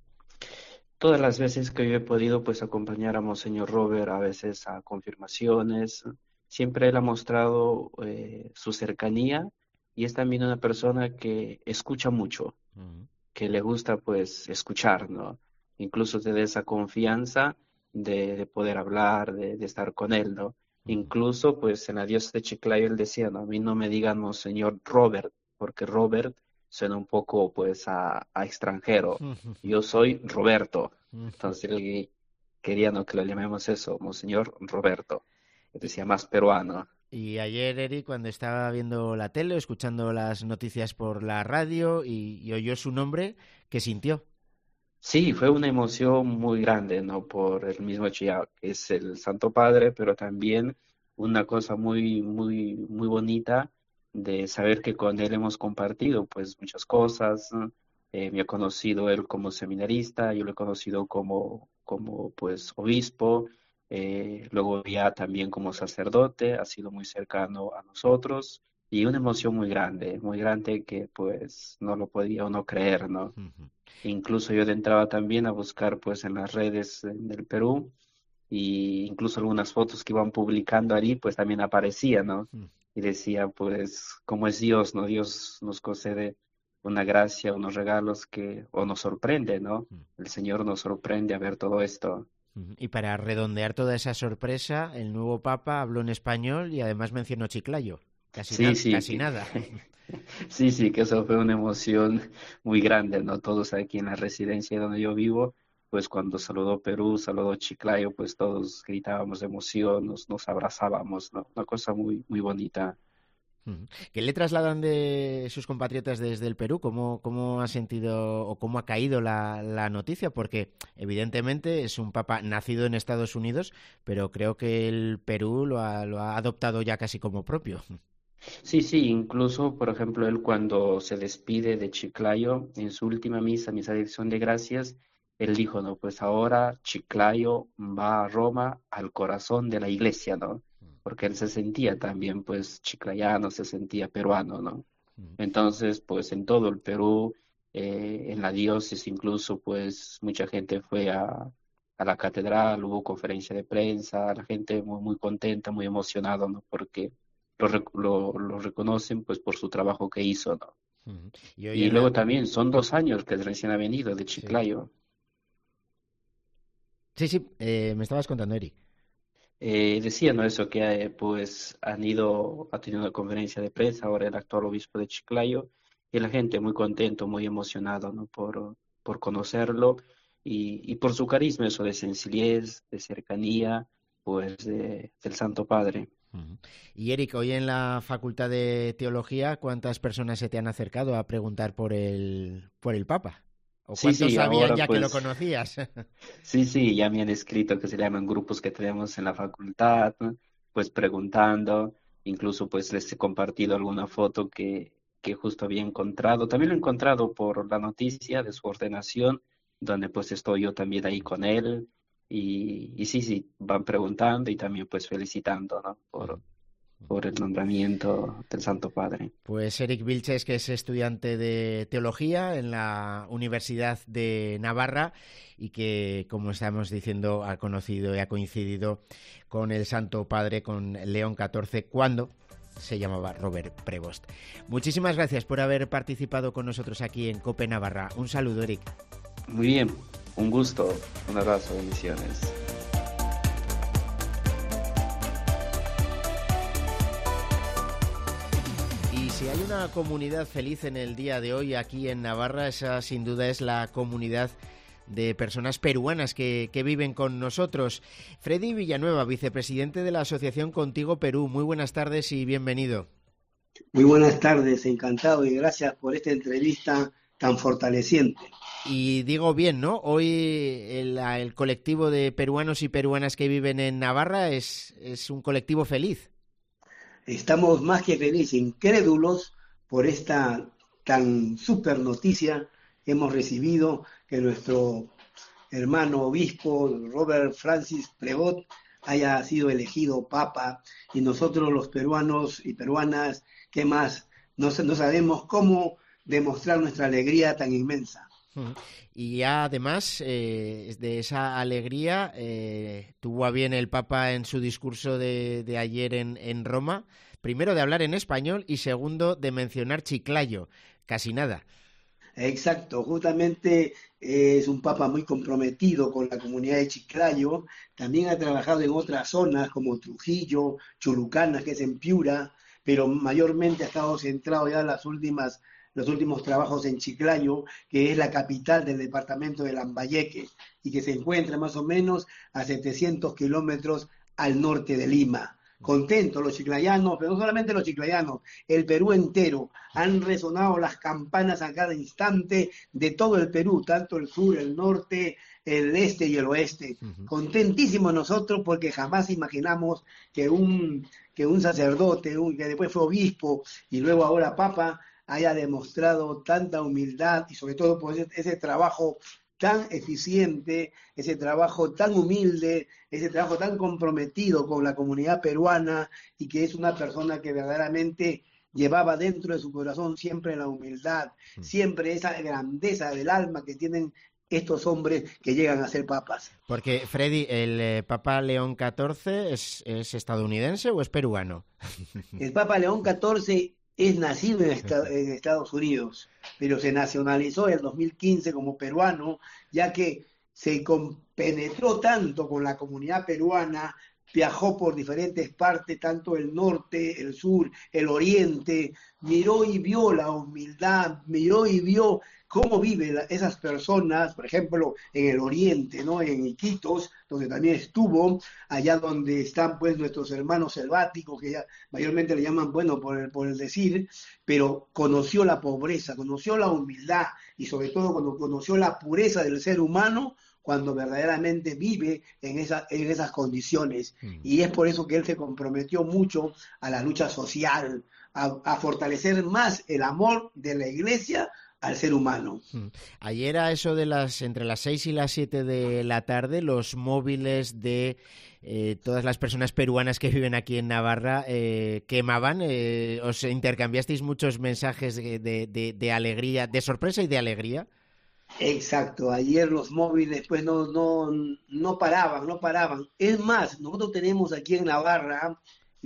Todas las veces que yo he podido pues acompañar a Monseñor Robert, a veces a confirmaciones, siempre él ha mostrado su cercanía, y es también una persona que escucha mucho, que le gusta pues escuchar, ¿no? Incluso te da esa confianza de poder hablar, de estar con él, ¿no? Incluso pues en la diócesis de Chiclayo él decía, ¿no? A mí no me digan Monseñor Robert, porque Robert suena un poco pues a extranjero. Yo soy Roberto. Entonces él quería, ¿no?, que lo llamemos eso, Monseñor Roberto. Decía más peruano. Y ayer, Eric, cuando estaba viendo la tele, escuchando las noticias por la radio y oyó su nombre, ¿qué sintió? Sí, fue una emoción muy grande, ¿no? Por el mismo hecho ya que es el Santo Padre, pero también una cosa muy, muy, muy bonita de saber que con él hemos compartido pues muchas cosas. Me ha conocido él como seminarista, yo lo he conocido como pues obispo. Luego ya también como sacerdote, ha sido muy cercano a nosotros y una emoción muy grande que pues no lo podía uno creer, ¿no? Incluso yo entraba también a buscar pues en las redes del Perú, y incluso algunas fotos que iban publicando allí pues también aparecían, ¿no? Y decía pues cómo es Dios, ¿no? Dios nos concede una gracia, unos regalos o nos sorprende, ¿no? El Señor nos sorprende a ver todo esto. Y para redondear toda esa sorpresa, el nuevo Papa habló en español y además mencionó Chiclayo. Casi nada. Sí, que eso fue una emoción muy grande, ¿no? Todos aquí en la residencia donde yo vivo, pues cuando saludó Perú, saludó Chiclayo, pues todos gritábamos de emoción, nos abrazábamos, ¿no? Una cosa muy, muy bonita. ¿Qué le trasladan de sus compatriotas desde el Perú? ¿Cómo ha sentido o cómo ha caído la noticia? Porque evidentemente es un papa nacido en Estados Unidos, pero creo que el Perú lo ha adoptado ya casi como propio. Sí, incluso, por ejemplo, él cuando se despide de Chiclayo, en su última misa de acción de gracias, él dijo, ¿no? Pues ahora Chiclayo va a Roma, al corazón de la iglesia, ¿no? Porque él se sentía también pues chiclayano, se sentía peruano, ¿no? Entonces pues en todo el Perú, en la diócesis incluso pues mucha gente fue a la catedral, hubo conferencia de prensa, la gente muy, muy contenta, muy emocionada, ¿no? Porque lo reconocen pues por su trabajo que hizo, ¿no? Y luego también son 2 años que recién ha venido de Chiclayo. Sí, me estabas contando, Eric. Decía, ¿no? Eso que pues ha tenido una conferencia de prensa ahora el actual obispo de Chiclayo, y la gente muy contento, muy emocionado, ¿no? por conocerlo y por su carisma, eso de sencillez, de cercanía, pues del Santo Padre. Y Eric, hoy en la Facultad de Teología, ¿cuántas personas se te han acercado a preguntar por el Papa? ¿O cuántos sabían ya pues, que lo conocías? Sí, ya me han escrito que se llaman grupos que tenemos en la facultad, pues preguntando, incluso pues les he compartido alguna foto que justo había encontrado. También lo he encontrado por la noticia de su ordenación, donde pues estoy yo también ahí con él, y sí, van preguntando y también pues felicitando, ¿no? por el nombramiento del Santo Padre. Pues Eric Vilches, que es estudiante de Teología en la Universidad de Navarra y que, como estamos diciendo, ha conocido y ha coincidido con el Santo Padre, con León XIV, cuando se llamaba Robert Prevost. Muchísimas gracias por haber participado con nosotros aquí en COPE Navarra. Un saludo, Eric. Muy bien, un gusto, un abrazo, bendiciones. Si hay una comunidad feliz en el día de hoy aquí en Navarra, esa sin duda es la comunidad de personas peruanas que viven con nosotros. Freddy Villanueva, vicepresidente de la Asociación Contigo Perú. Muy buenas tardes y bienvenido. Muy buenas tardes, encantado y gracias por esta entrevista tan fortaleciente. Y digo bien, ¿no? Hoy el colectivo de peruanos y peruanas que viven en Navarra es un colectivo feliz. Estamos más que felices, incrédulos por esta tan súper noticia que hemos recibido, que nuestro hermano obispo Robert Francis Prevost haya sido elegido papa, y nosotros los peruanos y peruanas, ¿qué más? No sabemos cómo demostrar nuestra alegría tan inmensa. Y ya además de esa alegría tuvo a bien el Papa en su discurso de ayer en Roma, primero de hablar en español y segundo de mencionar Chiclayo, casi nada. Exacto, justamente es un Papa muy comprometido con la comunidad de Chiclayo, también ha trabajado en otras zonas como Trujillo, Chulucana, que es en Piura, pero mayormente ha estado centrado ya en los últimos trabajos en Chiclayo, que es la capital del departamento de Lambayeque y que se encuentra más o menos a 700 kilómetros al norte de Lima. Contentos los chiclayanos, pero no solamente los chiclayanos, el Perú entero. Han resonado las campanas a cada instante de todo el Perú, tanto el sur, el norte, el este y el oeste. Contentísimos nosotros porque jamás imaginamos que un sacerdote, que después fue obispo y luego ahora papa, haya demostrado tanta humildad y sobre todo por ese trabajo tan eficiente, ese trabajo tan humilde, ese trabajo tan comprometido con la comunidad peruana, y que es una persona que verdaderamente llevaba dentro de su corazón siempre la humildad, siempre esa grandeza del alma que tienen estos hombres que llegan a ser papas. Porque, Freddy, ¿el Papa León XIV es estadounidense o es peruano? El Papa León XIV es nacido en Estados Unidos, pero se nacionalizó en el 2015 como peruano, ya que se compenetró tanto con la comunidad peruana, viajó por diferentes partes, tanto el norte, el sur, el oriente, miró y vio la humildad, miró y vio cómo viven esas personas, por ejemplo, en el oriente, ¿no? En Iquitos, donde también estuvo, allá donde están pues nuestros hermanos selváticos, que ya mayormente le llaman, bueno, por el decir, pero conoció la pobreza, conoció la humildad y sobre todo cuando conoció la pureza del ser humano, cuando verdaderamente vive en esas condiciones. Y es por eso que él se comprometió mucho a la lucha social, a fortalecer más el amor de la Iglesia al ser humano. Ayer a eso de entre las 6 y las 7 de la tarde, los móviles de todas las personas peruanas que viven aquí en Navarra quemaban. ¿Os intercambiasteis muchos mensajes de alegría, de sorpresa y de alegría? Exacto, ayer los móviles pues no paraban. Es más, nosotros tenemos aquí en Navarra,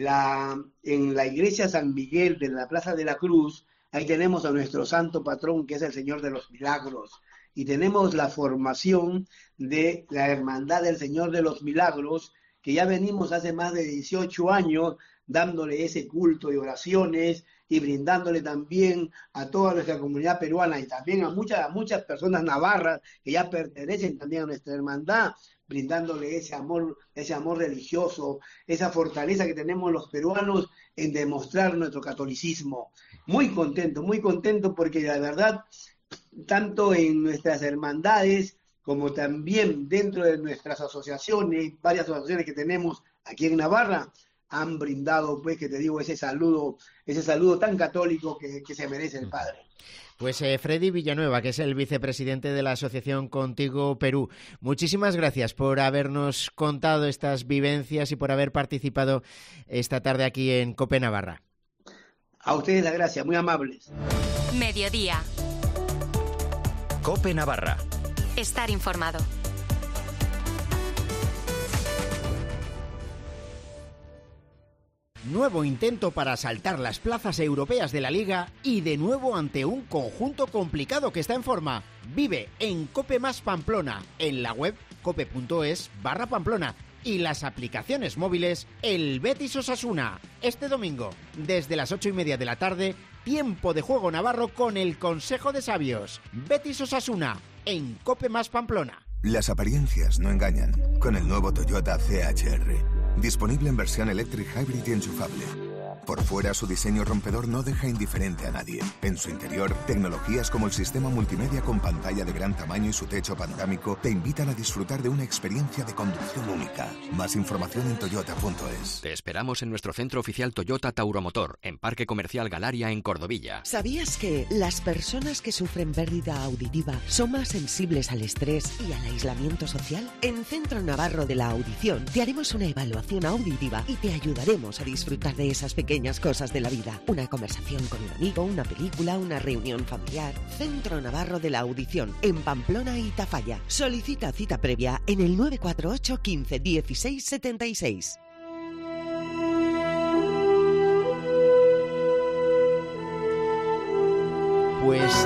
en la iglesia San Miguel de la Plaza de la Cruz, ahí tenemos a nuestro santo patrón, que es el Señor de los Milagros, y tenemos la formación de la Hermandad del Señor de los Milagros, que ya venimos hace más de 18 años dándole ese culto y oraciones y brindándole también a toda nuestra comunidad peruana y también a muchas personas navarras que ya pertenecen también a nuestra hermandad, brindándole ese amor religioso, esa fortaleza que tenemos los peruanos en demostrar nuestro catolicismo. Muy contento porque la verdad tanto en nuestras hermandades como también dentro de nuestras asociaciones, varias asociaciones que tenemos aquí en Navarra, han brindado, pues, que te digo, ese saludo tan católico que se merece el padre. Pues Freddy Villanueva, que es el vicepresidente de la Asociación Contigo Perú, muchísimas gracias por habernos contado estas vivencias y por haber participado esta tarde aquí en COPE Navarra. A ustedes la gracia, muy amables. Mediodía. COPE Navarra. Estar informado. Nuevo intento para asaltar las plazas europeas de la Liga y de nuevo ante un conjunto complicado que está en forma. Vive en COPE más Pamplona, en la web cope.es/Pamplona y las aplicaciones móviles el Betis Osasuna. Este domingo, desde las 8:30 de la tarde, tiempo de juego navarro con el Consejo de Sabios. Betis Osasuna, en COPE más Pamplona. Las apariencias no engañan. Con el nuevo Toyota CHR. Disponible en versión electric hybrid y enchufable. Por fuera, su diseño rompedor no deja indiferente a nadie. En su interior, tecnologías como el sistema multimedia con pantalla de gran tamaño y su techo panorámico te invitan a disfrutar de una experiencia de conducción única. Más información en toyota.es. Te esperamos en nuestro centro oficial Toyota Tauromotor, en Parque Comercial Galaria, en Cordovilla. ¿Sabías que las personas que sufren pérdida auditiva son más sensibles al estrés y al aislamiento social? En Centro Navarro de la Audición te haremos una evaluación auditiva y te ayudaremos a disfrutar de esas pequeñas cosas de la vida. Una conversación con un amigo, una película, una reunión familiar. Centro Navarro de la Audición, en Pamplona y Tafalla. Solicita cita previa en el 948 15 16 76. Pues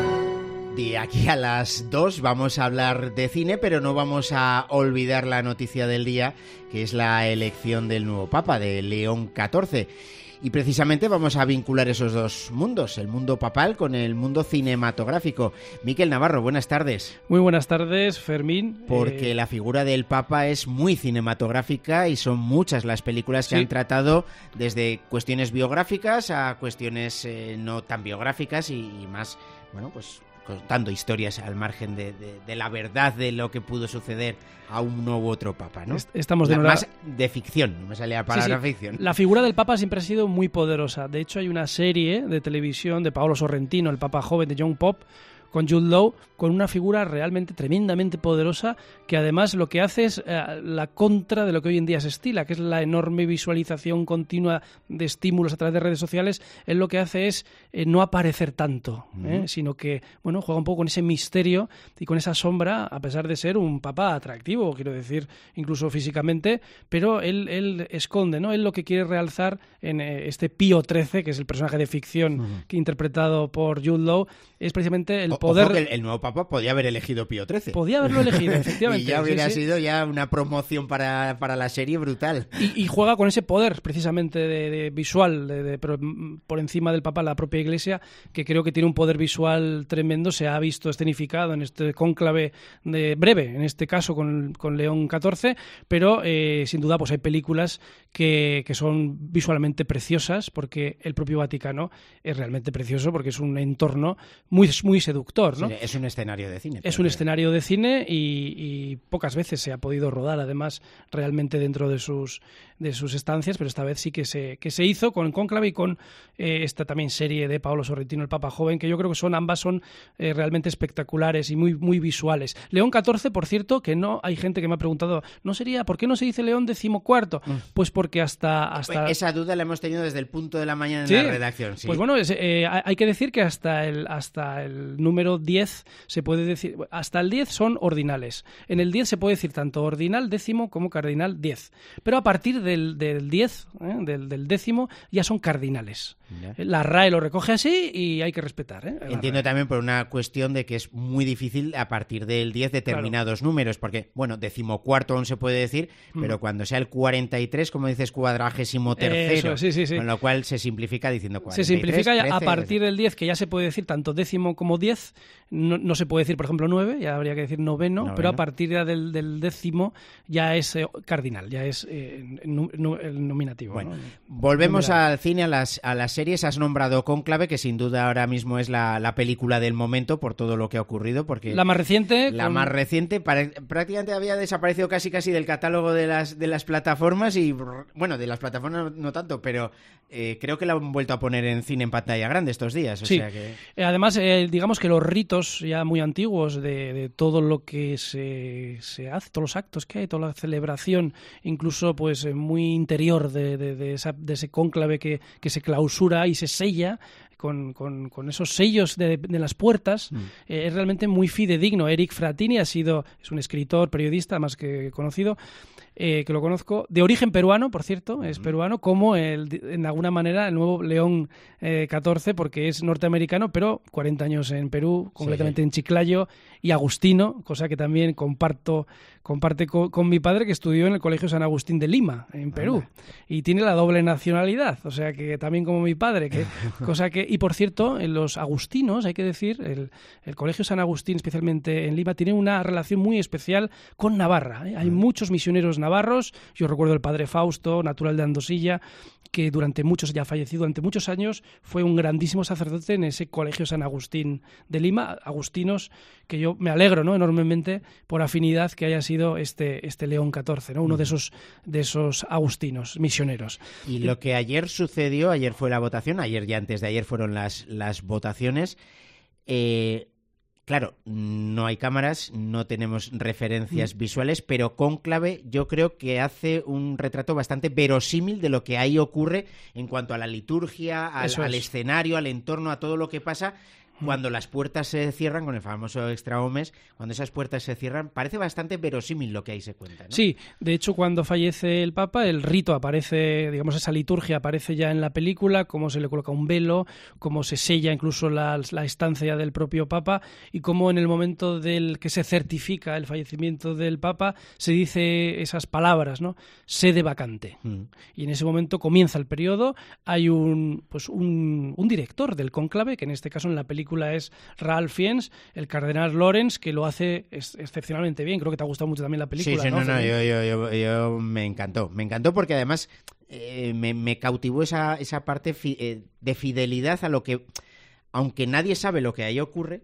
de aquí a las 2 vamos a hablar de cine, pero no vamos a olvidar la noticia del día, que es la elección del nuevo Papa, de León XIV. Y precisamente vamos a vincular esos dos mundos, el mundo papal con el mundo cinematográfico. Miquel Navarro, buenas tardes. Muy buenas tardes, Fermín. Porque la figura del Papa es muy cinematográfica y son muchas las películas que han tratado desde cuestiones biográficas a cuestiones no tan biográficas y más, bueno, pues contando historias al margen de la verdad de lo que pudo suceder a uno u otro papa, ¿no? Estamos de más de ficción, no me sale la palabra ficción. La figura del papa siempre ha sido muy poderosa. De hecho, hay una serie de televisión de Paolo Sorrentino, el papa joven de Young Pope, con Jude Law, con una figura realmente tremendamente poderosa, que además lo que hace es la contra de lo que hoy en día se estila, que es la enorme visualización continua de estímulos a través de redes sociales. Él lo que hace es no aparecer tanto, sino que bueno, juega un poco con ese misterio y con esa sombra, a pesar de ser un papa atractivo, quiero decir, incluso físicamente, pero él esconde, ¿no? Él lo que quiere realzar en este Pío XIII, que es el personaje de ficción que interpretado por Jude Law, es precisamente el poder... Ojo que el nuevo papa podía haber elegido Pío XIII. Podía haberlo elegido, efectivamente. Y ya hubiera sido ya una promoción para la serie brutal. Y juega con ese poder, precisamente, de visual, pero por encima del papa, la propia Iglesia, que creo que tiene un poder visual tremendo. Se ha visto escenificado en este cónclave breve, en este caso con León XIV, pero sin duda pues hay películas que son visualmente preciosas, porque el propio Vaticano es realmente precioso, porque es un entorno muy, muy seductor, ¿no? Sí, es un escenario de cine. Es un escenario de cine y pocas veces se ha podido rodar, además, realmente dentro de sus estancias, pero esta vez sí que se hizo con Cónclave y con esta también serie de Paolo Sorrentino, el Papa Joven, que yo creo que ambas son realmente espectaculares y muy, muy visuales. León XIV, por cierto, que no hay gente que me ha preguntado, ¿por qué no se dice León XIV? Pues porque hasta... Esa duda la hemos tenido desde el punto de la mañana en la redacción. Sí. Pues bueno, hay que decir que hasta el número 10 se puede decir, hasta el 10 son ordinales. En el 10 se puede decir tanto ordinal décimo como cardinal 10. Pero a partir del 10, del décimo, ya son cardinales. Ya. La RAE lo recoge así y hay que respetar. Entiendo también por una cuestión de que es muy difícil a partir del 10 determinados números, porque, bueno, decimocuarto aún se puede decir, pero cuando sea el 43, como dices, 43º, con lo cual se simplifica diciendo 43. Se simplifica ya 13, a partir del 10, que ya se puede decir tanto décimo como 10, no se puede decir, por ejemplo, 9, ya habría que decir noveno, pero a partir del décimo ya es cardinal, ya es el nominativo. Bueno, ¿no? Volvemos al cine, a las series series has nombrado Cónclave, que sin duda ahora mismo es la película del momento por todo lo que ha ocurrido, porque la más reciente, prácticamente había desaparecido casi del catálogo de las plataformas y bueno, de las plataformas no tanto, pero creo que la han vuelto a poner en cine en pantalla grande estos días. O sea que... Además, digamos que los ritos ya muy antiguos de todo lo que se hace, todos los actos que hay, toda la celebración, incluso pues muy interior de ese cónclave que se clausura y se sella con esos sellos de las puertas, es realmente muy fidedigno. Eric Frattini es un escritor, periodista más que conocido, que lo conozco, de origen peruano, por cierto, es peruano, como en alguna manera el nuevo León XIV, porque es norteamericano, pero 40 años en Perú, concretamente en Chiclayo, y agustino, cosa que también comparte con mi padre, que estudió en el Colegio San Agustín de Lima, en Perú, y tiene la doble nacionalidad, o sea que también como mi padre, y por cierto, los agustinos, hay que decir, el Colegio San Agustín, especialmente en Lima, tiene una relación muy especial con Navarra, Hay muchos misioneros navarros. Yo recuerdo el padre Fausto, natural de Andosilla, que ya fallecido durante muchos años, fue un grandísimo sacerdote en ese Colegio San Agustín de Lima, agustinos, que yo me alegro, ¿no?, enormemente por afinidad que haya sido este León XIV, ¿no?, uno de esos agustinos misioneros. Y lo que ayer sucedió, ayer fue la votación, ayer y antes de ayer fueron las votaciones. Claro, no hay cámaras, no tenemos referencias visuales, pero Cónclave yo creo que hace un retrato bastante verosímil de lo que ahí ocurre en cuanto a la liturgia, al escenario, al entorno, a todo lo que pasa. Cuando las puertas se cierran, con el famoso extra omes, cuando esas puertas se cierran, parece bastante verosímil lo que ahí se cuenta, ¿no? Sí, de hecho, cuando fallece el Papa, el rito aparece, digamos, esa liturgia aparece ya en la película, cómo se le coloca un velo, cómo se sella incluso la estancia del propio Papa, y cómo en el momento del que se certifica el fallecimiento del Papa, se dice esas palabras, ¿no? Sede vacante. Y en ese momento comienza el periodo, hay un director del cónclave, que en este caso en la película es Ralph Fiennes, el cardenal Lorenz, que lo hace excepcionalmente bien. Creo que te ha gustado mucho también la película. Sí, yo me encantó porque además me cautivó esa parte de fidelidad a lo que, aunque nadie sabe lo que ahí ocurre,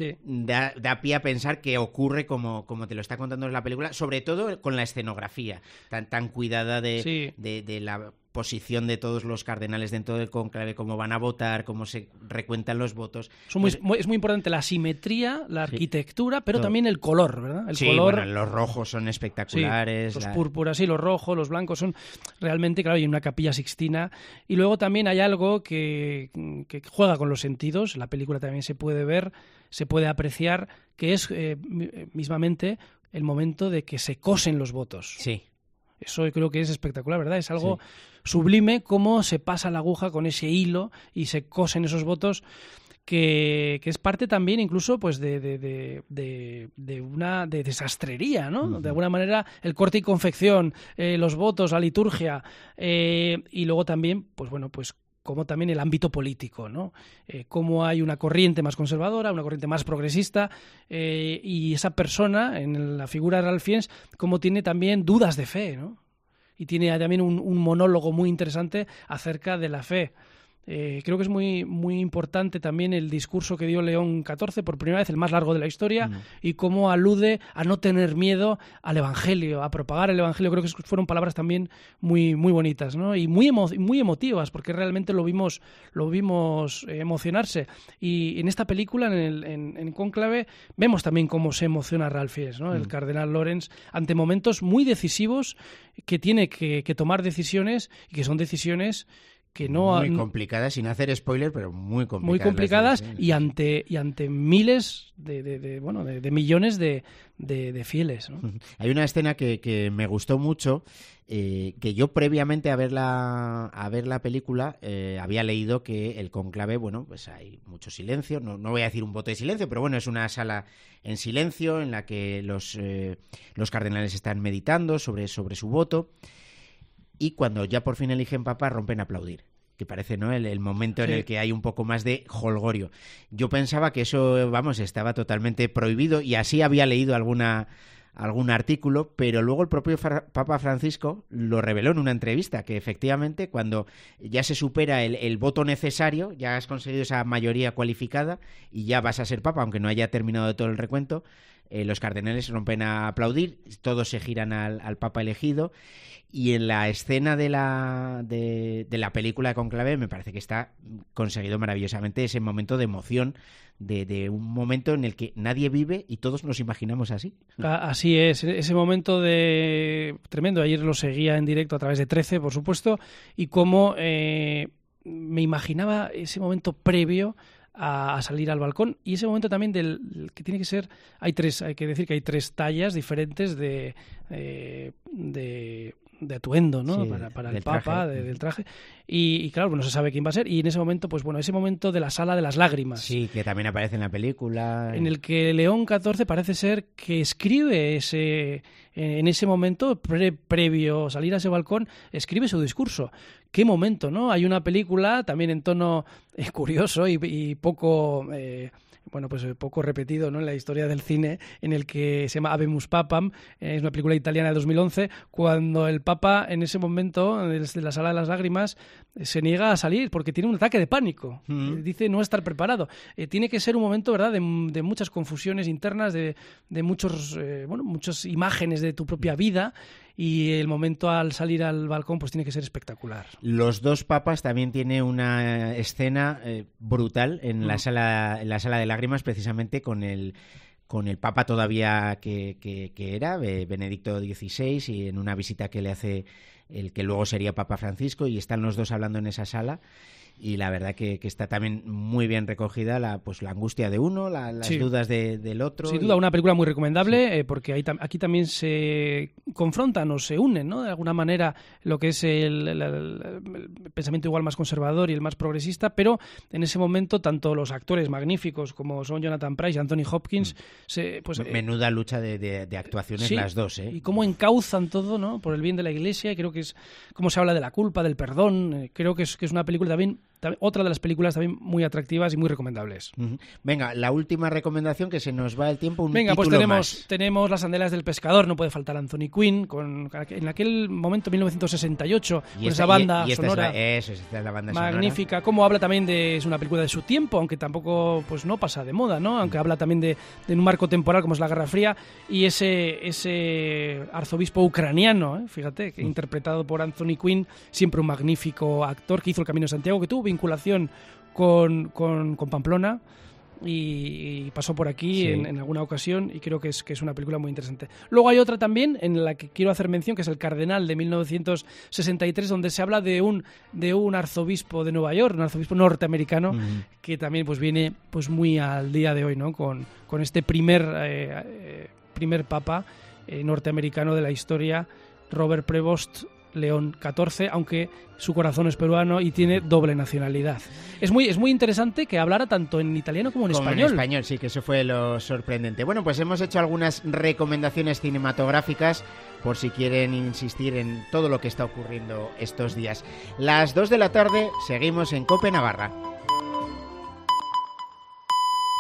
da pie a pensar que ocurre como te lo está contando en la película, sobre todo con la escenografía tan cuidada de la posición de todos los cardenales dentro del cónclave, cómo van a votar, cómo se recuentan los votos. Es muy importante la simetría, la arquitectura, pero también el color, ¿verdad? El color... bueno, los rojos son espectaculares. Los púrpuras, los rojos, los blancos son realmente, claro, y una capilla sixtina. Y luego también hay algo que juega con los sentidos, la película también se puede ver, se puede apreciar, que es mismamente el momento de que se cosen los votos. Sí. Eso creo que es espectacular, ¿verdad? Es algo sublime cómo se pasa la aguja con ese hilo y se cosen esos votos, que es parte también incluso pues de una desastrería, ¿no? De alguna manera el corte y confección, los votos, la liturgia, y luego también, pues bueno, pues como también el ámbito político, ¿no? Cómo hay una corriente más conservadora, una corriente más progresista, y esa persona, en la figura de Ralph Fiennes, como tiene también dudas de fe, ¿no? Y tiene también un monólogo muy interesante acerca de la fe. Creo que es muy, muy importante también el discurso que dio León XIV, por primera vez, el más largo de la historia, y cómo alude a no tener miedo al Evangelio, a propagar el Evangelio. Creo que fueron palabras también muy, muy bonitas, ¿no? Y muy emotivas, porque realmente lo vimos emocionarse. Y en esta película, en Cónclave, vemos también cómo se emociona Ralph Fiennes, ¿no? El cardenal Lorenz, ante momentos muy decisivos, que tiene que tomar decisiones, y que son decisiones que muy complicadas, sin hacer spoiler, pero muy complicadas. Muy complicadas y ante miles de millones de fieles, ¿no? Hay una escena que me gustó mucho, que yo previamente a ver la película había leído que el cónclave, bueno, pues hay mucho silencio, no voy a decir un voto de silencio, pero bueno, es una sala en silencio en la que los cardenales están meditando sobre su voto. Y cuando ya por fin eligen papa, rompen a aplaudir, que parece, ¿no?, el momento en el que hay un poco más de jolgorio. Yo pensaba que eso, estaba totalmente prohibido, y así había leído alguna algún artículo, pero luego el propio Papa Francisco lo reveló en una entrevista, que efectivamente cuando ya se supera el voto necesario, ya has conseguido esa mayoría cualificada y ya vas a ser Papa, aunque no haya terminado todo el recuento, los cardenales rompen a aplaudir, todos se giran al Papa elegido, y en la escena de la película de Conclave me parece que está conseguido maravillosamente ese momento de emoción, de un momento en el que nadie vive y todos nos imaginamos así. Así es, ese momento de tremendo. Ayer lo seguía en directo a través de 13, por supuesto, y cómo me imaginaba ese momento previo a salir al balcón, y ese momento también del que tiene que ser, hay que decir que hay 3 tallas diferentes de atuendo, ¿no? Sí, para el Papa, del traje. Y claro, pues no se sabe quién va a ser. Y en ese momento, pues bueno, ese momento de la sala de las lágrimas. Sí, que también aparece en la película. En el que León XIV parece ser que escribe en ese momento, previo a salir a ese balcón, escribe su discurso. Qué momento, ¿no? Hay una película también en tono curioso y poco... poco repetido, ¿no?, en la historia del cine, en el que se llama Habemus Papam, es una película italiana de 2011, cuando el Papa en ese momento, desde la sala de las lágrimas, se niega a salir porque tiene un ataque de pánico. Dice no estar preparado. Tiene que ser un momento, ¿verdad?, de muchas confusiones internas, de muchas imágenes de tu propia vida, y el momento al salir al balcón pues tiene que ser espectacular. Los 2 papas también tiene una escena brutal en la sala de lágrimas, precisamente con el papa todavía que era Benedicto XVI, y en una visita que le hace el que luego sería Papa Francisco, y están los 2 hablando en esa sala. Y la verdad que está también muy bien recogida la angustia de uno, las dudas del otro. Sin duda, una película muy recomendable, sí. Porque aquí también se confrontan o se unen, ¿no?, de alguna manera, lo que es el pensamiento igual más conservador y el más progresista, pero en ese momento tanto los actores magníficos como son Jonathan Pryce y Anthony Hopkins... menuda lucha de actuaciones, sí, las 2, ¿eh? Y cómo encauzan todo, ¿no?, por el bien de la Iglesia, y creo que es cómo se habla de la culpa, del perdón. Creo que es una película también otra de las películas también muy atractivas y muy recomendables. Venga, la última recomendación, que se nos va el tiempo. Venga, pues tenemos Las Andelas del Pescador. No puede faltar Anthony Quinn, en aquel momento, 1968, con esa banda sonora. Esta es la banda magnífica. Como habla también es una película de su tiempo, aunque tampoco pues no pasa de moda, ¿no? Aunque habla también de un marco temporal como es la Guerra Fría, y ese arzobispo ucraniano, fíjate, interpretado por Anthony Quinn, siempre un magnífico actor, que hizo el Camino de Santiago, que tuvo vinculación con Pamplona y pasó por aquí, sí, en alguna ocasión, y creo que es una película muy interesante. Luego hay otra también en la que quiero hacer mención, que es El Cardenal, de 1963, donde se habla de un arzobispo de Nueva York, un arzobispo norteamericano, que también pues viene pues muy al día de hoy, ¿no?, con este primer papa norteamericano de la historia, Robert Prevost León XIV, aunque su corazón es peruano y tiene doble nacionalidad. Es muy interesante que hablara tanto en italiano como en español. En español, sí, que eso fue lo sorprendente. Bueno, pues hemos hecho algunas recomendaciones cinematográficas por si quieren insistir en todo lo que está ocurriendo estos días. Las 2 de la tarde, seguimos en COPE Navarra.